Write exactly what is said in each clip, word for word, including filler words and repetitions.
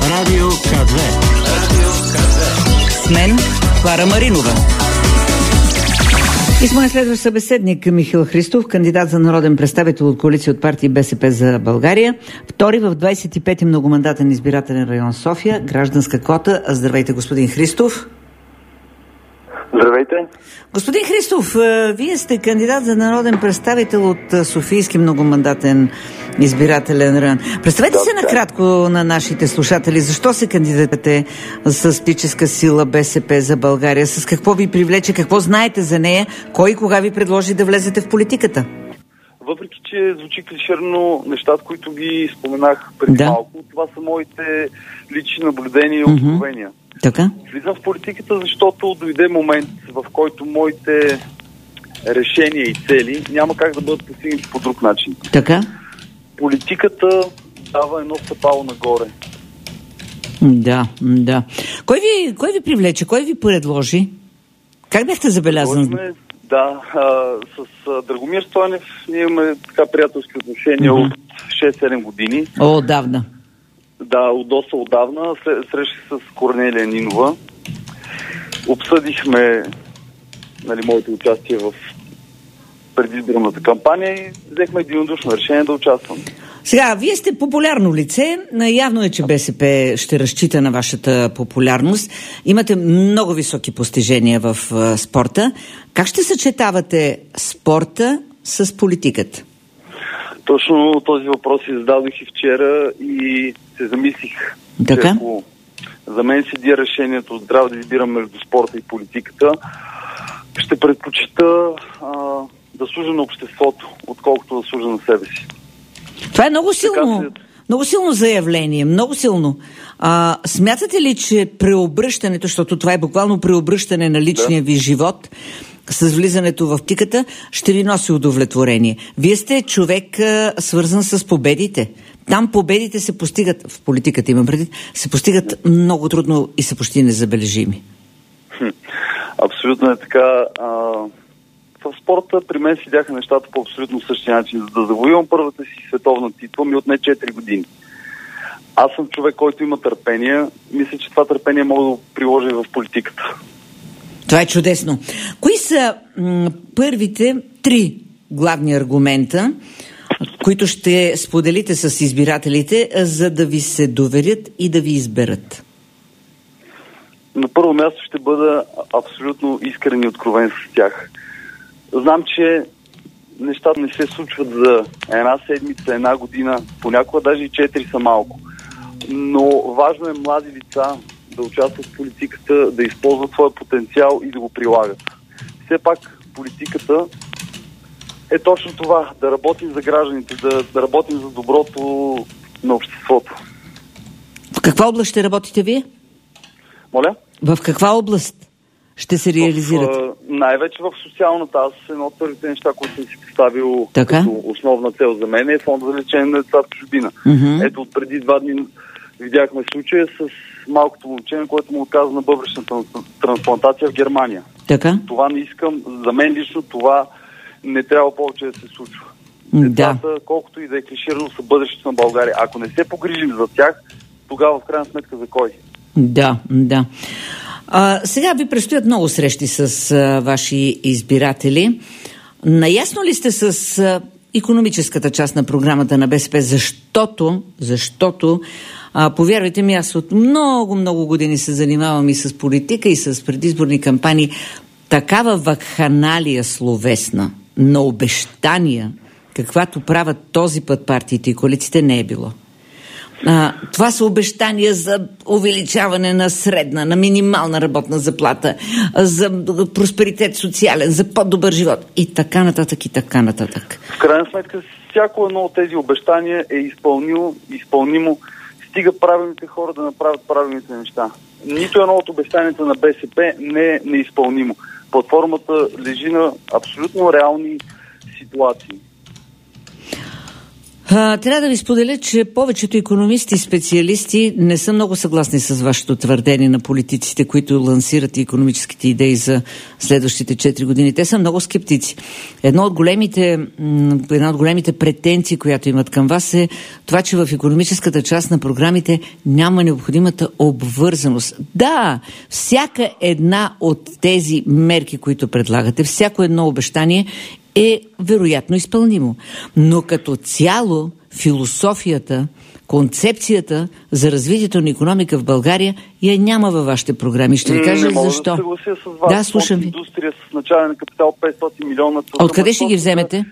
Радио К две. Радио К две. С мен Клара Маринова. И с моя следващ събеседник Михаил Христов, кандидат за народен представител от коалиция от партии БСП за България, втори в двадесет и пети многомандатен избирателен район София, гражданска кота. Здравейте, господин Христов. Здравейте. Господин Христов, вие сте кандидат за народен представител от Софийски многомандатен избирателен район. Представете да, се накратко на нашите слушатели, защо се кандидатате с политическа сила БСП за България? С какво ви привлече? Какво знаете за нея? Кой и кога ви предложи да влезете в политиката? Въпреки че звучи клиширно, нещата, които ги споменах преди да. малко, това са моите лични наблюдения и mm-hmm. откровения. Така? Влизам в политиката, защото дойде момент, в който моите решения и цели няма как да бъдат постигнати по друг начин. Така? Политиката дава едно стъпало нагоре. Да, да. Кой ви, кой ви привлече? Кой ви предложи? Как бяхте забелязан? Предложихме, да, а, с а, Драгомир Стойнев ние имаме така приятелски отношения mm-hmm. от шест-седем години. О, отдавна. Да, от доста отдавна. Срещах с Корнелия Нинова. Обсъдихме, нали, моето участие в предизборната кампания и взехме единодушно решение да участвам. Сега, вие сте популярно лице. Явно е, че БСП ще разчита на вашата популярност. Имате много високи постижения в uh, спорта. Как ще съчетавате спорта с политиката? Точно този въпрос си зададох и вчера и се замислих. Така? Че ако за мен седи решението да трябва да избирам между спорта и политиката, ще предпочита а, да служа на обществото, отколкото да служа на себе си. Това е много силно, се... много силно заявление, много силно. А, смятате ли, че преобръщането, защото това е буквално преобръщане на личния да. ви живот, с влизането в политиката, ще ви носи удовлетворение? Вие сте човек а, свързан с победите. Там победите се постигат, в политиката имам предвид, се постигат много трудно и са почти незабележими. Хм, абсолютно е така. А, в спорта при мен седяха нещата по абсолютно същия начин. За да завоювам първата си световна титла ми отне четири години. Аз съм човек, който има търпение. Мисля, че това търпение мога да го приложа и в политиката. Това е чудесно. Кои са м- първите три главни аргумента, които ще споделите с избирателите, за да ви се доверят и да ви изберат? На първо място ще бъда абсолютно искрен и откровен с тях. Знам, че нещата не се случват за една седмица, една година, понякога даже и четири са малко. Но важно е млади лица да участват в политиката, да използват своя потенциал и да го прилагат. Все пак политиката е точно това, да работим за гражданите, да, да работим за доброто на обществото. В каква област ще работите вие? Моля? В каква област ще се реализирате? В, най-вече в социалната. Аз едно от първите неща, които съм си поставил така? Като основна цел за мен е фонд за лечение на децата в чужбина. Mm-hmm. Ето от преди два дни видяхме случая с малкото момче, което му отказа на бъбречната трансплантация в Германия. Така? Това не искам. За мен лично това не трябва повече да се случва. Децата, да. колкото и да е клиширано, са бъдещето на България. Ако не се погрижим за тях, тогава в крайна сметка за кой? Да, да. А, сега ви предстоят много срещи с а, ваши избиратели. Наясно ли сте с а, икономическата част на програмата на БСП? Защото, защото а, повярвайте ми, аз от много, много години се занимавам и с политика, и с предизборни кампании. Такава вакханалия словесна на обещания, каквато правят този път партиите и коалициите, не е било. А, това са обещания за увеличаване на средна, на минимална работна заплата, за просперитет социален, за по-добър живот и така нататък, и така нататък. В крайна сметка, всяко едно от тези обещания е изпълнимо, изпълнимо. Стига правилните хора да направят правилните неща. Нито едно от обещанията на БСП не е неизпълнимо. Платформата лежи на абсолютно реални ситуации. А, трябва да ви споделя, че повечето икономисти и специалисти не са много съгласни с вашето твърдение на политиците, които лансират икономическите идеи за следващите четири години. Те са много скептици. Едно от големите, една от големите претенции, която имат към вас, е това, че в икономическата част на програмите няма необходимата обвързаност. Да, всяка една от тези мерки, които предлагате, всяко едно обещание е вероятно изпълнимо. Но като цяло философията, концепцията за развитието на икономика в България я няма във вашите програми. Ще ви кажа не защо. Да, съглася с вас. Да, слушам ви. Индустрия с начален капитал петстотин милиона. Откъде ще ги вземете?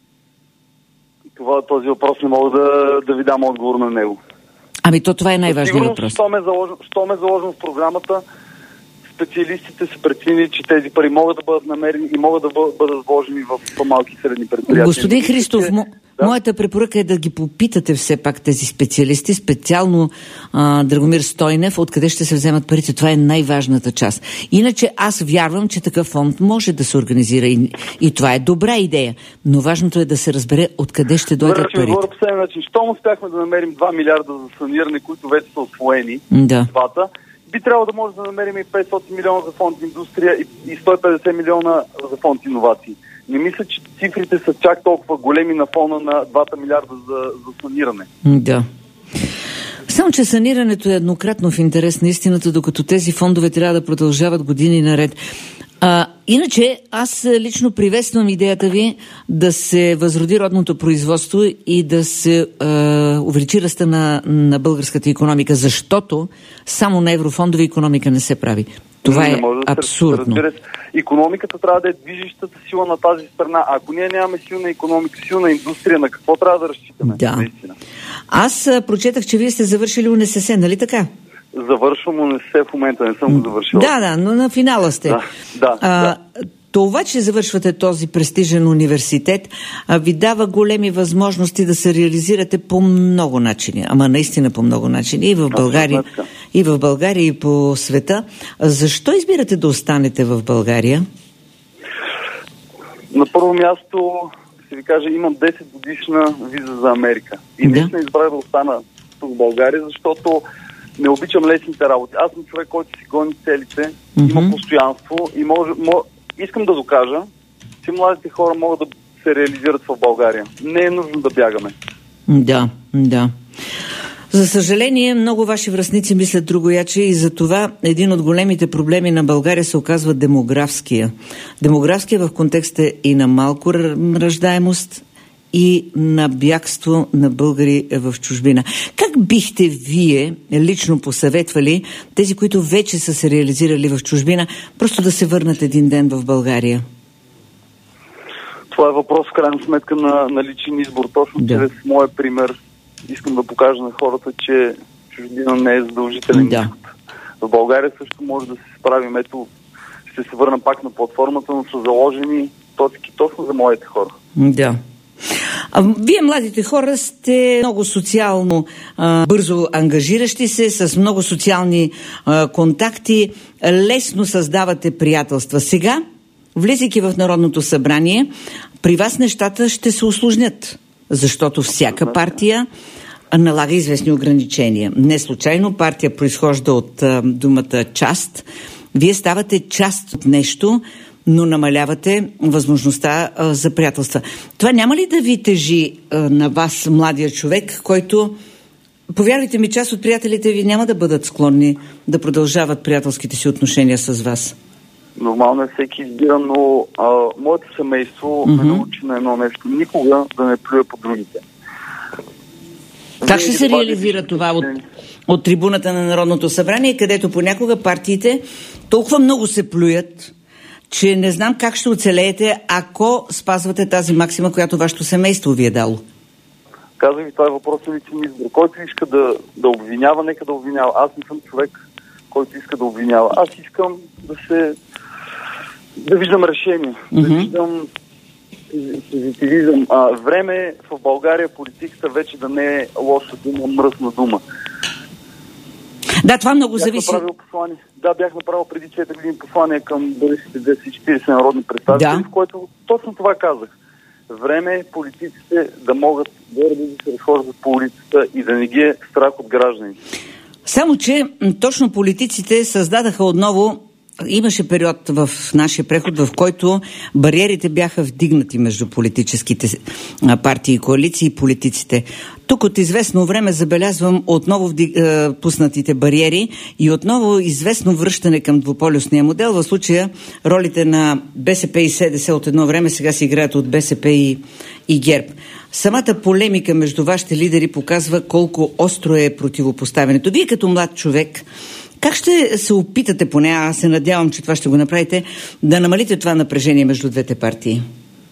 Това, този въпрос не мога да, да ви дам отговор на него. Ами то това е най-важният въпрос. Що ме заложено, що ме заложено в програмата, специалистите са преценили, че тези пари могат да бъдат намерени и могат да бъдат вложени в по-малки и средни предприятия. Господин Христов, мо... да? моята препоръка е да ги попитате все пак тези специалисти, специално а, Драгомир Стойнев, откъде ще се вземат парите. Това е най-важната част. Иначе аз вярвам, че такъв фонд може да се организира и, и това е добра идея. Но важното е да се разбере откъде ще дойдат парите. парите. Последния начин, щом успяхме да намерим два милиарда за саниране, които вече са освоени, да. двата, би трябвало да може да намерим и петстотин милиона за фонд индустрия и сто и петдесет милиона за фонд иновации. Не мисля, че цифрите са чак толкова големи на фона на двата милиарда за, за саниране. Да. Само, че санирането е еднократно в интерес на истината, докато тези фондове трябва да продължават години наред. А, иначе, аз лично приветствам идеята ви да се възроди родното производство и да се а, увеличи ръста на, на българската икономика, защото само на еврофондове икономика не се прави. Това е да абсурдно. Разбира се, икономиката трябва да е движещата сила на тази страна. Ако ние нямаме силна икономика, силна индустрия, на какво трябва да разчитаме? Да. Наистина. Аз а, прочетах, че вие сте завършили УНСС, нали така? Завършвам УНСС в момента, не съм го завършил. Да, да, но на финала сте. Да, да, а, да. Това, че завършвате този престижен университет, а, ви дава големи възможности да се реализирате по много начини. Ама наистина по много начини. И в България, и в България, и по света. А защо избирате да останете в България? На първо място, ще ви кажа, имам десет годишна виза за Америка. И да. наистина избрах да остана в България, защото не обичам лесните работи. Аз съм човек, който си гони целите, mm-hmm. има постоянство и може, може, искам да докажа, че младите хора могат да се реализират в България. Не е нужно да бягаме. Да, да. За съжаление, много ваши връстници мислят другояче и за това един от големите проблеми на България се оказва демографския. Демографския в контекста и на малко раждаемост, и на бягство на българи в чужбина. Как бихте вие лично посъветвали тези, които вече са се реализирали в чужбина, просто да се върнат един ден в България? Това е въпрос в крайна сметка на, на личен избор. Точно да. чрез моя пример искам да покажа на хората, че чужбина не е задължителен да. изход. В България също може да се справим. Ето, ще се върна пак на платформата, но са заложени точки точно за моите хора. Да. А, вие, младите хора, сте много социално а, бързо ангажиращи се, с много социални а, контакти, лесно създавате приятелства. Сега, влизайки в Народното събрание, при вас нещата ще се усложнят, защото всяка партия налага известни ограничения. Не случайно партия произхожда от а, думата част. Вие ставате част от нещо, но намалявате възможността а, за приятелства. Това няма ли да ви тежи а, на вас, младия човек, който, повярвайте ми, част от приятелите ви няма да бъдат склонни да продължават приятелските си отношения с вас? Нормално е, всеки избира, но а, моето семейство mm-hmm. ме научи на едно нещо. Никога да не плюя по другите. Как ще се реализира това от, от трибуната на Народното събрание, където понякога партиите толкова много се плюят, че не знам как ще оцелеете, ако спазвате тази максима, която вашето семейство ви е дало? Казвам ви, това е въпрос на личен избор. Който иска да, да обвинява, нека да обвинява. Аз не съм човек, който иска да обвинява. Аз искам да се... да виждам решение, mm-hmm. да виждам позитивизъм. А, време е в България политиката вече да не е лоша дума, мръсна дума. Да, това много бях зависи. Направил послание. Да, бях направил преди четири години послание към бъдещите двеста и четиридесет народни представители, да. в което точно това казах. Време е политиците да могат гордо да се разхождат по улицата и да не ги е страх от гражданите. Само че точно политиците създадаха отново, имаше период в нашия преход, в който бариерите бяха вдигнати между политическите партии и коалиции и политиците. Тук от известно време забелязвам отново вдиг, е, пуснатите бариери и отново известно връщане към двуполюсния модел. В случая ролите на БСП и СДС от едно време сега се играят от БСП и, и ГЕРБ. Самата полемика между вашите лидери показва колко остро е противопоставянето. Вие като млад човек, как ще се опитате, поне аз се надявам, че това ще го направите, да намалите това напрежение между двете партии?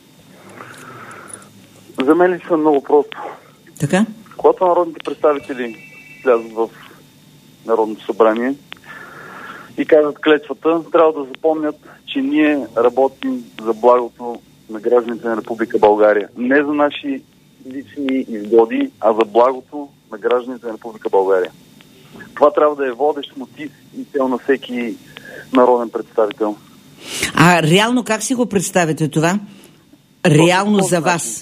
За мен ли са много просто. Така? Когато народните представители влязат в Народното събрание и кажат клетвата, трябва да запомнят, че ние работим за благото на гражданите на Република България. Не за наши лични изгоди, а за благото на гражданите на Република България. Това трябва да е водещ мотив и цел на всеки народен представител. А реално как си го представяте това? Реално за вас?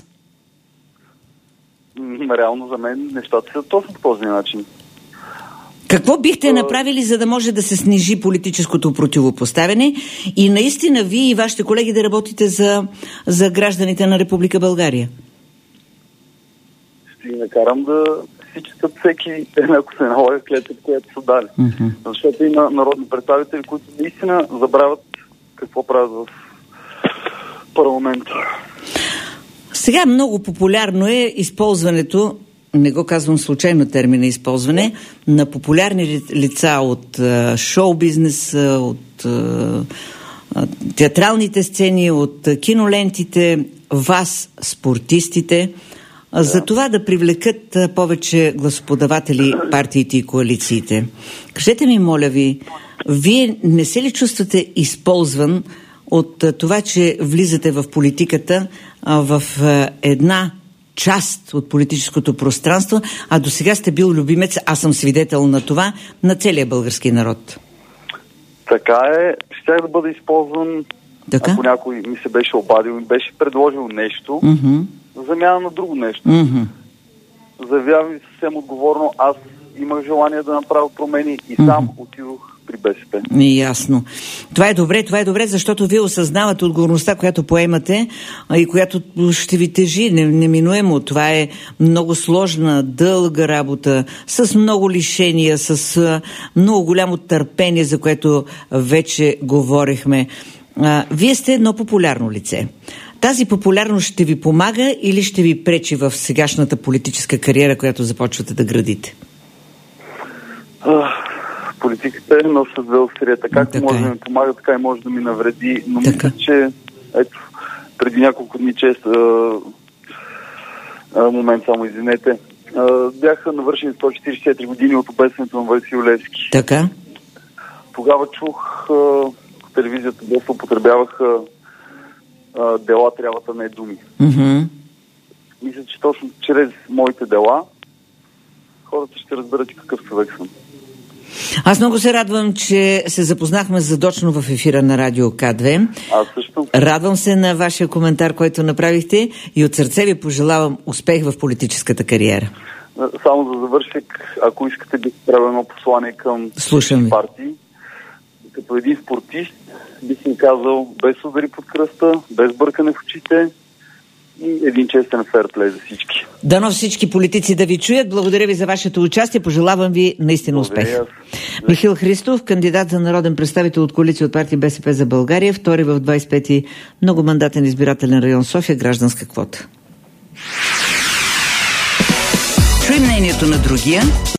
Реално за мен нещата са точно по този начин. Какво бихте направили, за да може да се снижи политическото противопоставяне и наистина вие и вашите колеги да работите за, за гражданите на Република България? Ще ги накарам да си четат всеки ден, ако се налага клетвата, която са дали. Mm-hmm. Защото има народни представители, които наистина забравят какво правят в парламента. Сега много популярно е използването, не го казвам случайно термина използване, на популярни лица от а, шоу-бизнес, от а, театралните сцени, от а, кинолентите, вас, спортистите, да. За това да привлекат а, повече гласоподаватели партиите и коалициите. Кажете ми, моля ви, вие не се ли чувствате използван от а, това, че влизате в политиката а, в а, една част от политическото пространство, а до сега сте бил любимец, аз съм свидетел на това, на целия български народ? Така е. Щях да бъда използван, така? Ако някой ми се беше обадил и беше предложил нещо, mm-hmm. в замяна на друго нещо. Mm-hmm. Заявявам ви съвсем отговорно, аз имах желание да направя промени и сам mm-hmm. отидох при БСП. Ясно. Това е добре, това е добре, защото вие осъзнавате отговорността, която поемате и която ще ви тежи неминуемо. Това е много сложна, дълга работа, с много лишения, с много голямо търпение, за което вече говорихме. Вие сте едно популярно лице. Тази популярност ще ви помага или ще ви пречи в сегашната политическа кариера, която започвате да градите? Политиката е нос с две острията. Както така може е. да ми помага, така и може да ми навреди. Но така. мисля, че ето, преди няколко дни чест а, а, момент, само извинете, а, бяха навършени сто четиридесет и четири години от обесването на Васил Левски. Така. Тогава чух а, по телевизията доста употребяваха а, дела трябват, а не думи. Mm-hmm. Мисля, че точно чрез моите дела хората ще разберат какъв човек съм. Аз много се радвам, че се запознахме задочно в ефира на Радио К две. Аз също. Радвам се на вашия коментар, който направихте и от сърце ви пожелавам успех в политическата кариера. Само за завършек, ако искате да правя едно послание към партии, като един спортист, бих им казал без удари под кръста, без бъркане в очите и един честен ферплей за всички. Дано всички политици да ви чуят. Благодаря ви за вашето участие. Пожелавам ви наистина успех. Михаил Христов, кандидат за народен представител от коалиция от партия БСП за България, втори в двадесет и пети многомандатен избирателен район София, гражданска квота. Чуй мнението на другия.